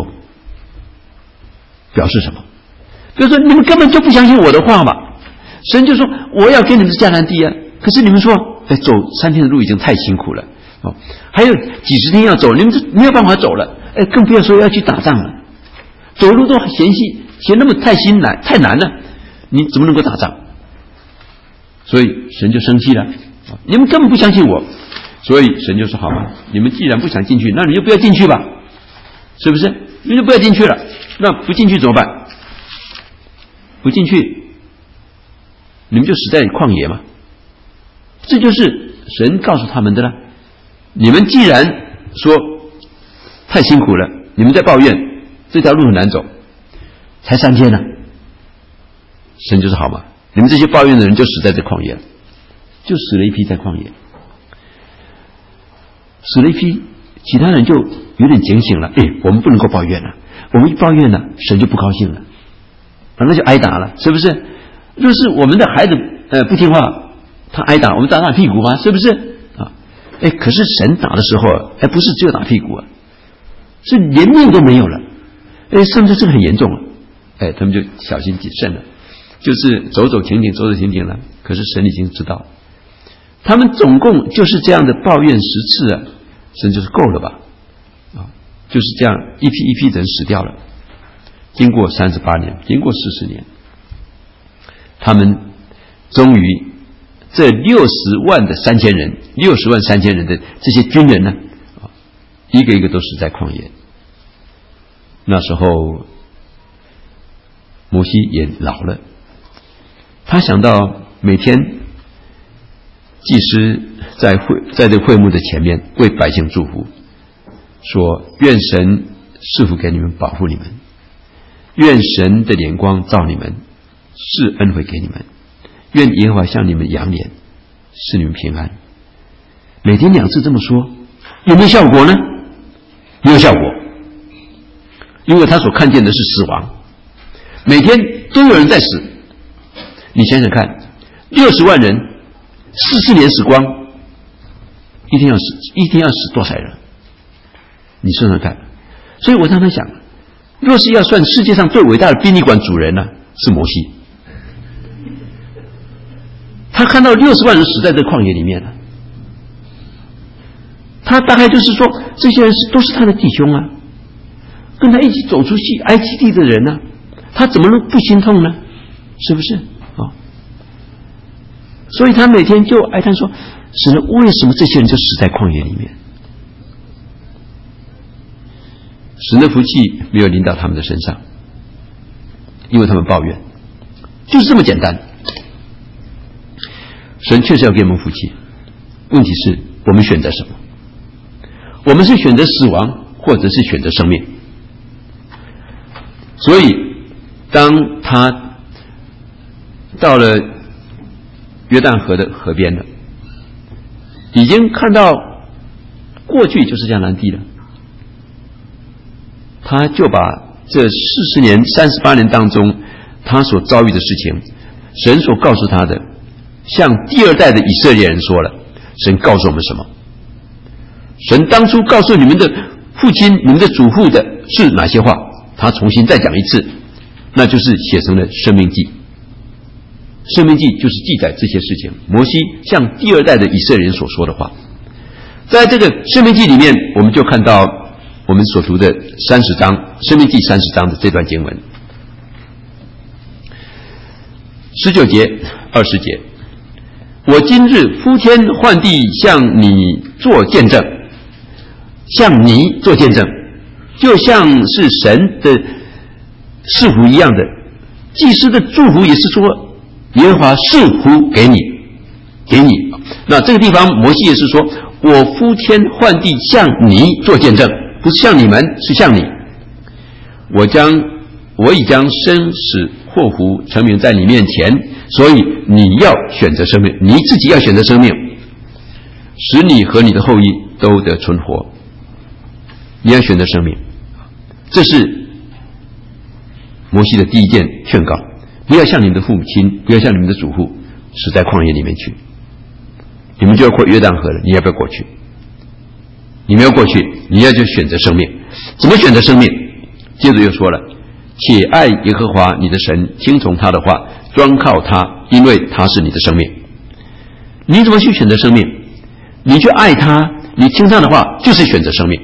Speaker 1: 表示什么？比如说你们根本就不相信我的话嘛。神就说我要给你们迦南地啊，可是你们说走3天的路已经太辛苦了，还有几十天要走，你们没有办法走了，更不要说要去打仗了。走路都嫌那么太难了，你怎么能够打仗？所以神就生气了，你们根本不相信我。所以神就说好吧，你们既然不想进去，那你就不要进去吧，是不是？你就不要进去了。那不进去怎么办？不进去你们就死在旷野嘛。这就是神告诉他们的了。你们既然说太辛苦了，你们在抱怨这条路很难走，才3天呢，神就说好嘛，你们这些抱怨的人就死在这旷野了，就死了一批在旷野，死了一批，其他人就有点警醒了。我们不能够抱怨了，我们一抱怨了，神就不高兴了，那就挨打了，是不是？若是我们的孩子不听话，他挨打，我们打他屁股吗？是不是啊？可是神打的时候不是只有打屁股啊，是连命都没有了。甚至这个很严重了。他们就小心谨慎了，就是走走停停了。可是神已经知道，他们总共就是这样的抱怨10次啊，神就是够了吧？就是这样一批一批人死掉了。经过38年，经过40年。他们终于这60万的3000人，60万3000人的这些军人呢，一个一个都死在旷野。那时候摩西也老了，他想到每天祭司在这会幕的前面为百姓祝福，说愿神赐福给你们，保护你们，愿神的脸光照你们，是恩惠给你们，愿耶和华向你们扬脸，使你们平安。每天2次这么说，有没有效果呢？没有效果，因为他所看见的是死亡，每天都有人在死。你想想看，60万人40年死光，一天要死多少人？你算算看。所以我常常想，若是要算世界上最伟大的殡仪馆主人呢，是摩西。他看到60万人死在这旷野里面了，他大概就是说，这些人都是他的弟兄啊，跟他一起走出埃及地的人啊，他怎么能不心痛呢？是不是？所以他每天就哀叹说：神，为什么这些人就死在旷野里面？神的福气没有临到他们的身上，因为他们抱怨，就是这么简单。神确实要给我们福气，问题是我们选择什么？ 我们是选择死亡，或者是选择生命。所以当他到了约旦河的河边了，已经看到过去就是迦南地了，他就把这40年38年当中他所遭遇的事情，神所告诉他的，向第二代的以色列人说了。神告诉我们什么？神当初告诉你们的父亲、你们的祖父的是哪些话？他重新再讲一次，那就是写成了申命记。申命记就是记载这些事情，摩西向第二代的以色列人所说的话。在这个申命记里面，我们就看到我们所读的30章，申命记30章的这段经文，19节、20节。我今日呼天唤地向你做见证，向你做见证，就像是神的赐福一样的。祭司的祝福也是说，耶和华赐福给你。那这个地方摩西也是说，我呼天唤地向你做见证，不是向你们，是向你。我已将生死祸福陈明在你面前，所以你要选择生命，你自己要选择生命，使你和你的后裔都得存活。你要选择生命，这是摩西的第一件劝告。不要像你们的父母亲，不要像你们的祖父死在旷野里面去。你们就要过约旦河了，你要不要过去？你们要过去，你要就选择生命。怎么选择生命？接着又说了，且爱耶和华你的神，听从他的话，专靠他，因为他是你的生命。你怎么去选择生命？你去爱他，你听他的话，就是选择生命。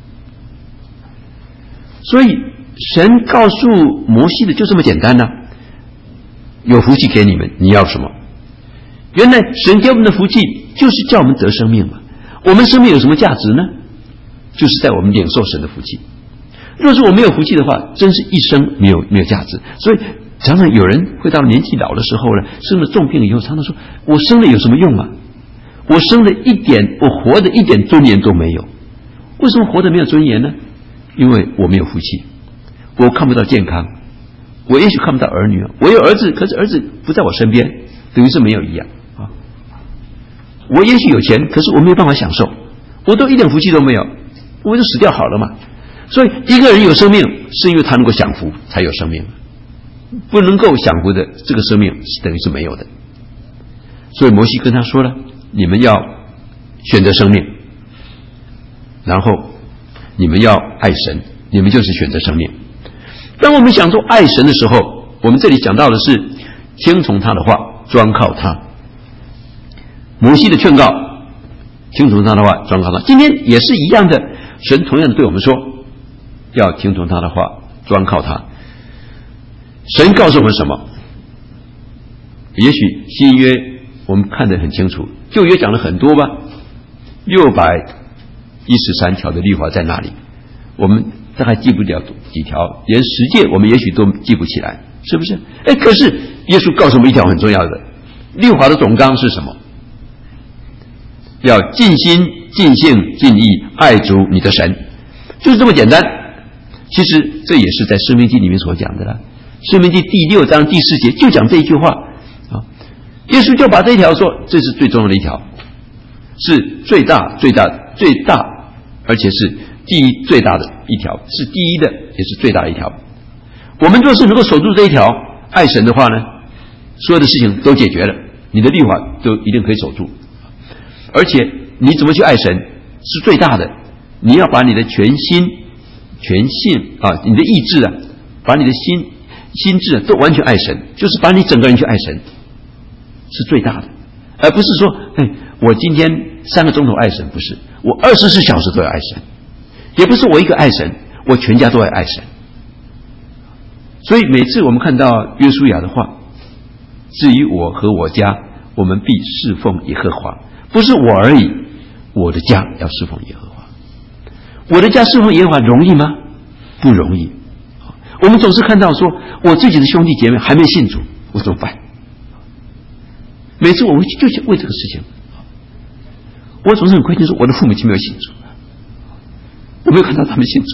Speaker 1: 所以神告诉摩西的就这么简单呢，有福气给你们，你要什么？原来神给我们的福气就是叫我们得生命嘛。我们生命有什么价值呢？就是在我们领受神的福气。若是我没有福气的话，真是一生没有价值。所以常常有人会到年纪老的时候呢，生了重病以后，常常说，我生了有什么用啊？我生了我活的一点尊严都没有。为什么活得没有尊严呢？因为我没有福气，我看不到健康，我也许看不到儿女，我有儿子，可是儿子不在我身边，等于是没有一样啊。我也许有钱，可是我没有办法享受，我都一点福气都没有，我就死掉好了嘛。所以一个人有生命，是因为他能够享福才有生命，不能够享福的这个生命等于是没有的。所以摩西跟他说了，你们要选择生命，然后你们要爱神，你们就是选择生命。当我们想说爱神的时候，我们这里讲到的是听从他的话，专靠他。摩西的劝告，听从他的话，专靠他。今天也是一样的，神同样的对我们说，要听从他的话，专靠他。神告诉我们什么？也许新约我们看得很清楚，旧约讲了很多吧，613条的律法在哪里？我们大概记不了几条，连10诫我们也许都记不起来，是不是？可是耶稣告诉我们一条很重要的，律法的总纲是什么？要尽心、尽性、尽意爱主你的神，就是这么简单。其实这也是在申命记里面所讲的了。申命记第6章第4节就讲这一句话啊，耶稣就把这一条说，这是最重要的一条，是最大，而且是第一最大的一条，是第一的，也是最大的一条。我们若是能够守住这一条，爱神的话呢，所有的事情都解决了，你的律法都一定可以守住。而且你怎么去爱神是最大的，你要把你的全心全性啊，你的意志啊，把你的心智啊都完全爱神，就是把你整个人去爱神，是最大的，而不是说我今天3个钟头爱神，不是，我24小时都要爱神，也不是我一个爱神，我全家都要爱神。所以每次我们看到约书亚的话，至于我和我家，我们必侍奉耶和华，不是我而已，我的家要侍奉耶和华。我的家侍奉耶和华容易吗？不容易。我们总是看到说，我自己的兄弟姐妹还没信主，我怎么办？每次我就想为这个事情，我总是很亏心说我的父母亲没有信主， 我没有看到他们信主。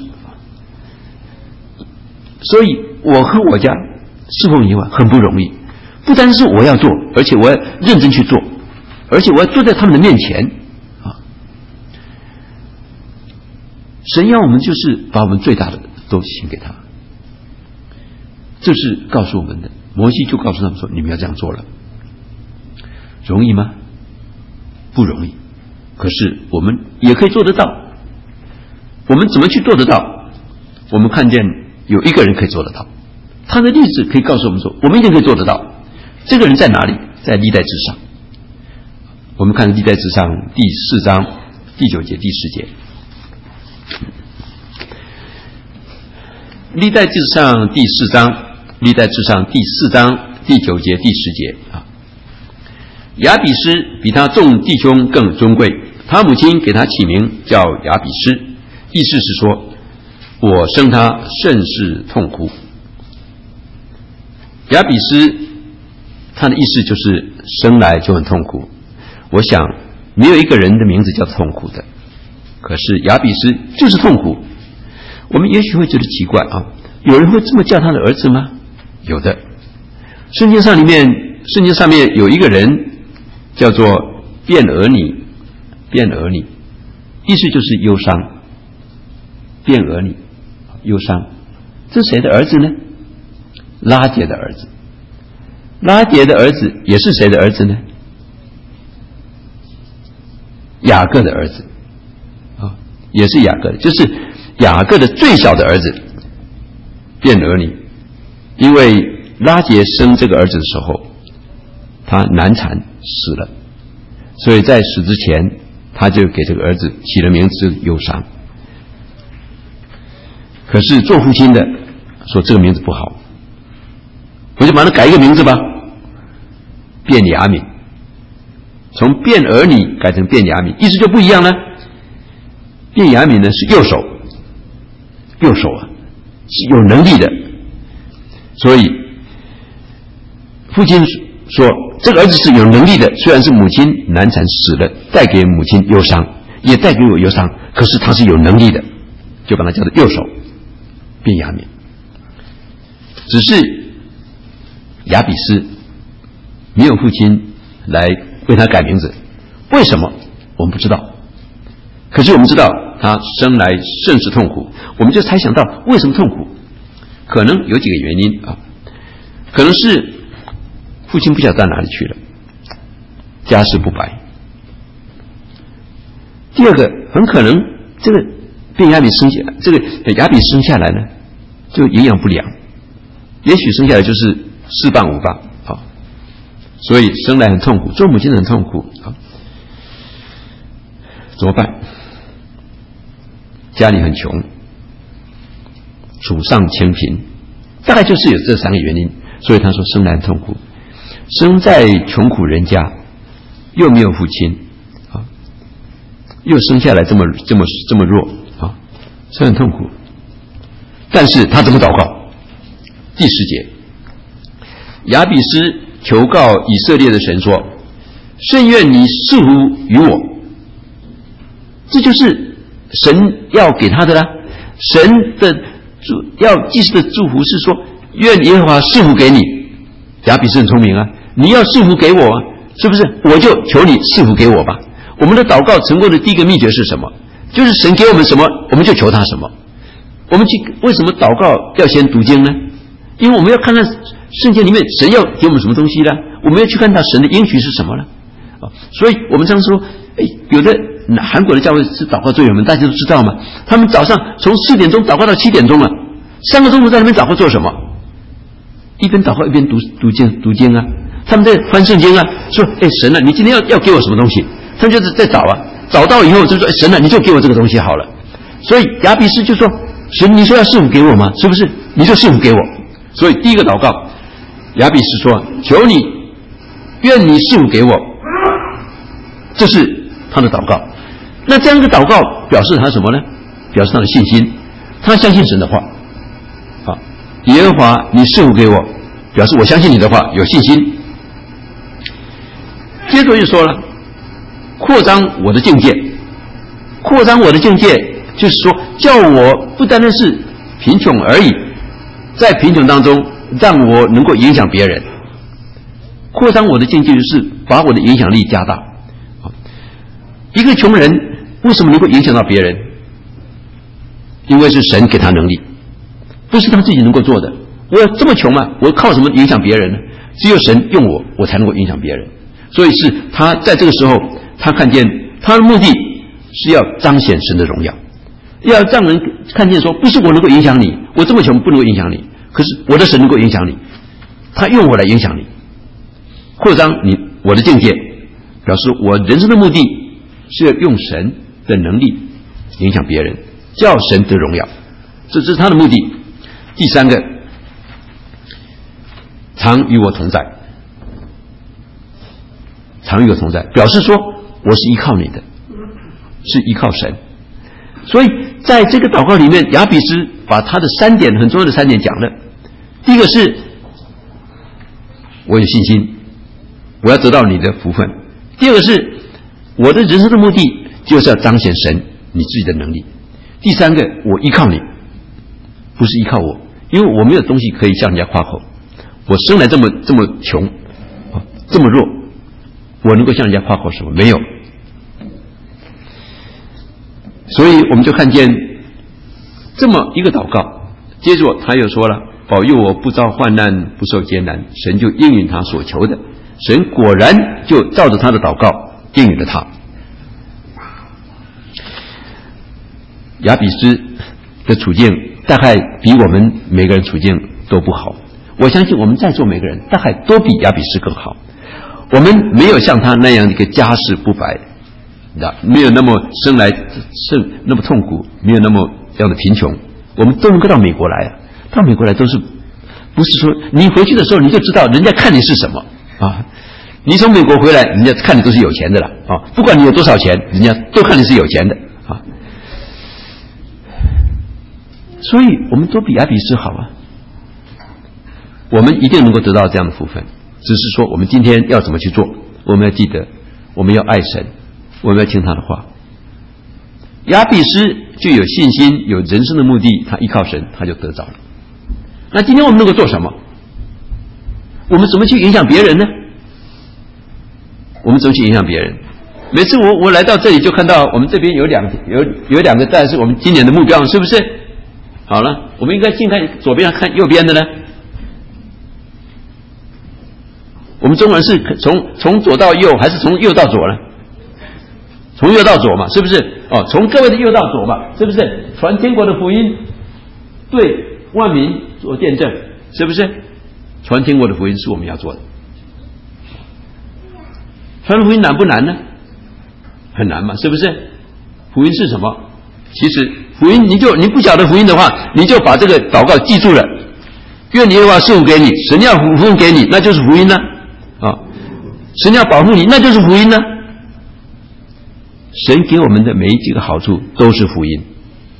Speaker 1: 所以我和我家侍奉耶和华很不容易，不单是我要做，而且我要认真去做，而且我要坐在他们的面前啊。神要我们就是把我们最大的都献给他，这是告诉我们的。摩西就告诉他们说：“你们要这样做了。”容易吗？不容易。可是我们也可以做得到。我们怎么去做得到？我们看见有一个人可以做得到，他的例子可以告诉我们说，我们一定可以做得到。这个人在哪里？在历代志上。我们看历代志上第4章第9节第10节。历代志上第4章，历代志上第4章第9节第10节啊。亚比斯比他众弟兄更尊贵，他母亲给他起名叫亚比斯，意思是说，我生他甚是痛苦。亚比斯他的意思就是生来就很痛苦。我想没有一个人的名字叫痛苦的，可是亚比斯就是痛苦。我们也许会觉得奇怪啊，有人会这么叫他的儿子吗？有的。圣经上面有一个人叫做便俄尼，意思就是忧伤。便俄尼，忧伤。这是谁的儿子呢？拉结的儿子。拉结的儿子也是谁的儿子呢？雅各的儿子啊，也是雅各的，就是雅各的最小的儿子便俄尼。因为拉结生这个儿子的时候，他难产死了，所以在死之前，他就给这个儿子起了名字忧伤。可是做父亲的说这个名字不好，我就把它改一个名字吧，便雅悯。从便俄尼改成便雅悯，意思就不一样了。便雅悯呢是右手啊，是有能力的。所以父亲说这个儿子是有能力的，虽然是母亲难产死了，带给母亲忧伤，也带给我忧伤，可是他是有能力的，就把他叫做右手便雅悯。只是亚比斯没有父亲来为他改名字，为什么我们不知道。可是我们知道他生来甚是痛苦，我们就猜想到为什么痛苦，可能有几个原因啊。可能是父亲不晓得到哪里去了，家世不白。第二个，很可能这个便雅悯这个亚比生下来呢，就营养不良，也许生下来就是4磅5磅啊，所以生来很痛苦，做母亲很痛苦啊。怎么办？家里很穷，祖上清贫，大概就是有这3个原因。所以他说生来很痛苦，生在穷苦人家，又没有父亲啊，又生下来这么弱啊，是很痛苦。但是他怎么祷告？第10节，亚比斯求告以色列的神说：甚愿你赐福于我。这就是神要给他的啦。神的要祭司的祝福是说，愿耶和华赐福给你。亚比斯很聪明啊，你要赐福给我啊，是不是？我就求你赐福给我吧。我们的祷告成功的第一个秘诀是什么？就是神给我们什么，我们就求他什么。我们为什么祷告要先读经呢？因为我们要看看圣经里面神要给我们什么东西呢？我们要去看到神的应许是什么呢？所以我们常说，有的韩国的教会是祷告最有名，大家都知道嘛。他们早上从4点钟祷告到7点钟啊，3个钟头在那边祷告做什么？一边祷告一边读经啊。他们在翻圣经啊，说神啊，你今天要给我什么东西？他们就是在找啊，找到以后就说神啊，你就给我这个东西好了。所以亚比斯就说，神你说要赐福给我吗？是不是？你就赐福给我。所以第一个祷告，亚比斯说，求你，愿你赐福给我。这是他的祷告。那这样的祷告表示他什么呢？表示他的信心，他相信神的话。耶和华你赐福给我，表示我相信你的话，有信心。接着就说了，扩张我的境界。扩张我的境界就是说叫我不单单是贫穷而已，在贫穷当中让我能够影响别人，扩张我的境界，就是把我的影响力加大。一个穷人为什么能够影响到别人？因为是神给他能力，不是他自己能够做的。我这么穷嘛，我靠什么影响别人呢？只有神用我，我才能够影响别人。所以是他在这个时候，他看见他的目的是要彰显神的荣耀，要让人看见说，不是我能够影响你，我这么穷不能够影响你，可是我的神能够影响你，他用我来影响你，扩张我的境界，表示我人生的目的是要用神的能力影响别人，叫神得荣耀，这是他的目的。第三个，常与我同在，常与我同在，表示说我是依靠你的，是依靠神。所以在这个祷告里面，亚比斯把他的3点很重要的3点讲了。第一个是我有信心，我要得到你的福分。第二个是我的人生的目的就是要彰显神你自己的能力。第三个，我依靠你，不是依靠我，因为我没有东西可以向人家夸口，我生来这么穷，这么弱，我能够向人家夸口什么？没有。所以我们就看见这么一个祷告，接着他又说了，保佑我不遭患难，不受艰难，神就应允他所求的。神果然就照着他的祷告应允了他。亚比斯的处境大概比我们每个人处境都不好，我相信我们在座每个人大概都比亚比斯更好。我们没有像他那样的一个家世不白，没有那么生来那么痛苦，没有那么这样的贫穷，我们都能够到美国来。到美国来都是不是说你回去的时候你就知道人家看你是什么啊？你从美国回来，人家看你都是有钱的了啊！不管你有多少钱，人家都看你是有钱的啊！所以我们都比亚比斯好啊，我们一定能够得到这样的福分。只是说我们今天要怎么去做，我们要记得，我们要爱神，我们要听他的话。亚比斯就有信心，有人生的目的，他依靠神，他就得着了。那今天我们能够做什么？我们怎么去影响别人呢？我们怎么去影响别人？每次我来到这里就看到我们这边有两个站是我们今年的目标，是不是？好了，我们应该先看左边看右边的呢。我们中文是从左到右还是从右到左呢？从右到左嘛，是不是？从各位的右到左嘛，是不是？传天国的福音，对万民做见证，是不是？传天国的福音是我们要做的。传福音难不难呢？很难嘛，是不是？福音是什么？其实福音你不晓得福音的话，你就把这个祷告记住了。愿耶和华赐福给你，神要福分给你，那就是福音呢。神要保护你，那就是福音呢。神给我们的每一个好处都是福音，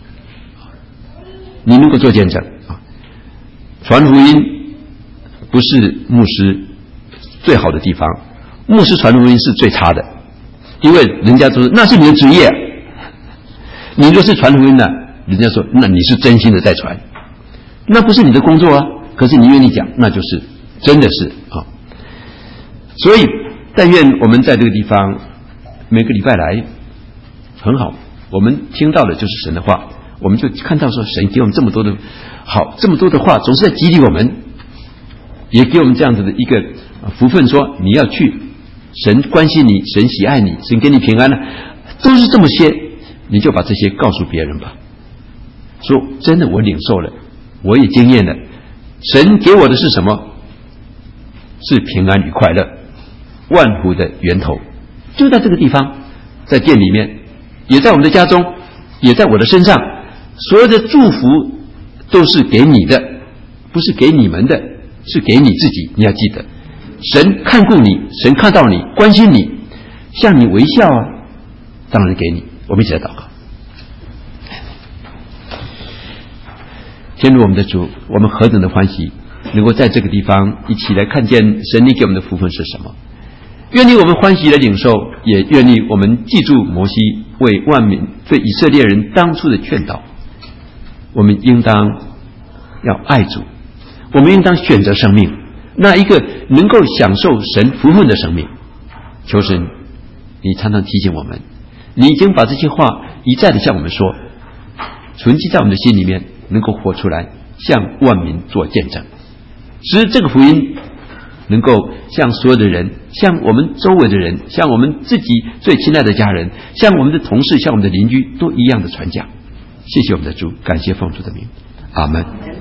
Speaker 1: 你能够做见证啊！传福音不是牧师最好的地方，牧师传福音是最差的，因为人家说那是你的职业，你若是传福音呢，人家说那你是真心的在传，那不是你的工作啊，可是你愿意讲，那就是真的是啊。所以但愿我们在这个地方每个礼拜来很好，我们听到的就是神的话，我们就看到说神给我们这么多的好，这么多的话总是在激励我们，也给我们这样子的一个福分，说你要去，神关心你，神喜爱你，神给你平安了，都是这么些，你就把这些告诉别人吧，说真的我领受了，我也经验了，神给我的是什么？是平安与快乐，万福的源头就在这个地方，在店里面，也在我们的家中，也在我的身上，所有的祝福都是给你的，不是给你们的，是给你自己。你要记得，神看顾你，神看到你，关心你，向你微笑啊，当然给你。我们一起来祷告。天父我们的主，我们何等的欢喜能够在这个地方一起来看见神你给我们的福分是什么。愿意我们欢喜的领受，也愿意我们记住摩西为万民对以色列人当初的劝导，我们应当要爱主，我们应当选择生命，那一个能够享受神福分的生命。求神你常常提醒我们，你已经把这些话一再的向我们说，存记在我们的心里面，能够活出来，向万民做见证，使这个福音能够向所有的人，向我们周围的人，向我们自己最亲爱的家人，向我们的同事，向我们的邻居都一样的传讲。谢谢我们的主，感谢奉主的名，阿们。